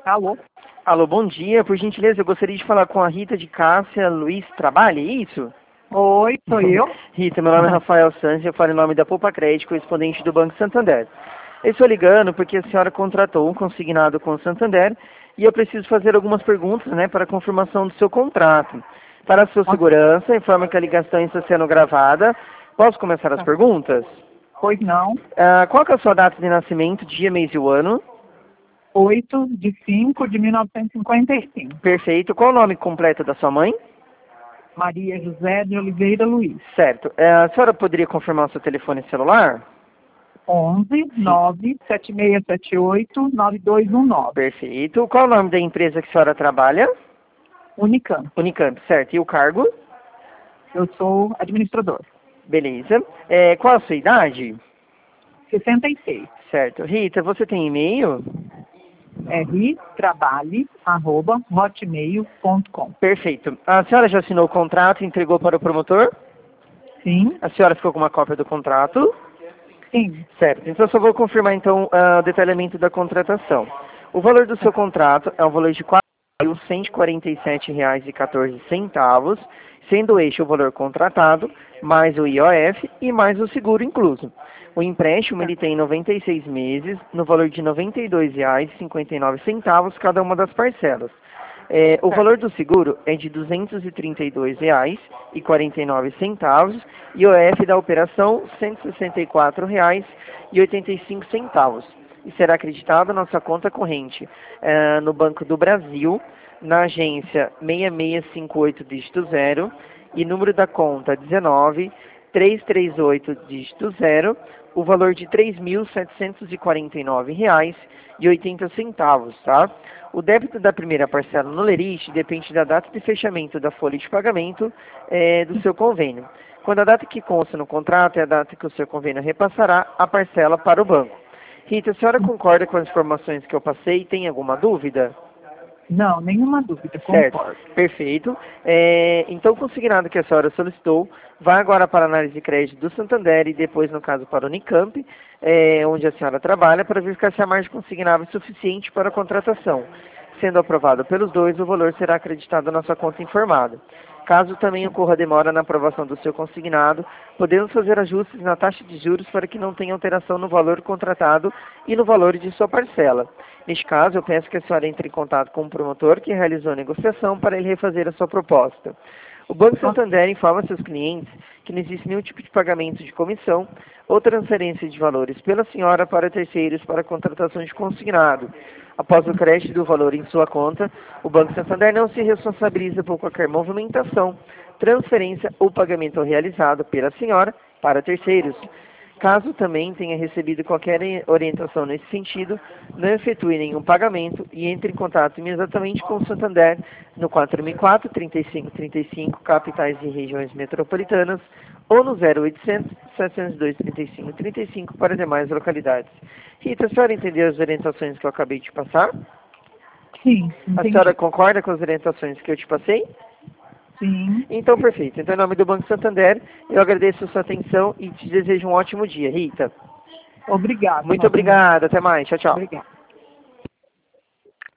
Alô? Alô, bom dia. Por gentileza, eu gostaria de falar com a Rita de Cássia Luiz Trabalho, é isso? Oi, sou eu. Rita, meu nome é Rafael Santos e eu falo em nome da Poupa Crédito, correspondente do Banco Santander. Eu estou ligando porque a senhora contratou um consignado com o Santander e eu preciso fazer algumas perguntas, para a confirmação do seu contrato. Para a sua segurança, informa que a ligação está sendo gravada. Posso começar as perguntas? Pois não. Qual que é a sua data de nascimento, dia, mês e o ano? 8/5/1955. Perfeito. Qual o nome completo da sua mãe? Maria José de Oliveira Luiz. Certo. A senhora poderia confirmar o seu telefone celular? 11-97678-9219. Perfeito. Qual o nome da empresa que a senhora trabalha? Unicamp. Unicamp, certo. E o cargo? Eu sou administrador. Beleza. Qual a sua idade? 66. Certo. Rita, você tem e-mail? ritrabalhe@hotmail.com. Perfeito. A senhora já assinou o contrato e entregou para o promotor? Sim. A senhora ficou com uma cópia do contrato? Sim. Certo. Então, só vou confirmar, então, o detalhamento da contratação. O valor do seu contrato é um valor de R$ 4.147,14, sendo este o valor contratado, mais o IOF e mais o seguro incluso. O empréstimo ele tem 96 meses, no valor de R$ 92,59 cada uma das parcelas. O valor do seguro é de R$ 232,49 e o IOF da operação R$ 164,85 e será acreditado na nossa conta corrente no Banco do Brasil, na agência 6658 dígito 0 e número da conta 19338 dígito 0, o valor de R$ 3.749,80, tá? O débito da primeira parcela no Lerite depende da data de fechamento da folha de pagamento do seu convênio. Quando a data que consta no contrato é a data que o seu convênio repassará a parcela para o banco. Rita, a senhora concorda com as informações que eu passei? Tem alguma dúvida? Não, nenhuma dúvida, Certo, concordo. perfeito. Então, o consignado que a senhora solicitou vai agora para a análise de crédito do Santander e depois, no caso, para o Unicamp, onde a senhora trabalha, para verificar se a margem consignável é suficiente para a contratação. Sendo aprovado pelos dois, o valor será acreditado na sua conta informada. Caso também ocorra demora na aprovação do seu consignado, podemos fazer ajustes na taxa de juros para que não tenha alteração no valor contratado e no valor de sua parcela. Neste caso, eu peço que a senhora entre em contato com o promotor que realizou a negociação para ele refazer a sua proposta. O Banco Santander informa seus clientes que não existe nenhum tipo de pagamento de comissão ou transferência de valores pela senhora para terceiros para a contratação de consignado. Após o crédito do valor em sua conta, o Banco Santander não se responsabiliza por qualquer movimentação, transferência ou pagamento realizado pela senhora para terceiros. Caso também tenha recebido qualquer orientação nesse sentido, não efetue nenhum pagamento e entre em contato imediatamente com o Santander no 4004-3535, capitais e regiões metropolitanas, ou no 0800-702-3535 para demais localidades. Rita, a senhora entendeu as orientações que eu acabei de passar? Sim, entendi. A senhora concorda com as orientações que eu te passei? Sim. Então, perfeito. Então, em nome do Banco Santander, eu agradeço a sua atenção e te desejo um ótimo dia, Rita. Obrigada. Muito obrigado. Até mais. Tchau, tchau. Obrigada.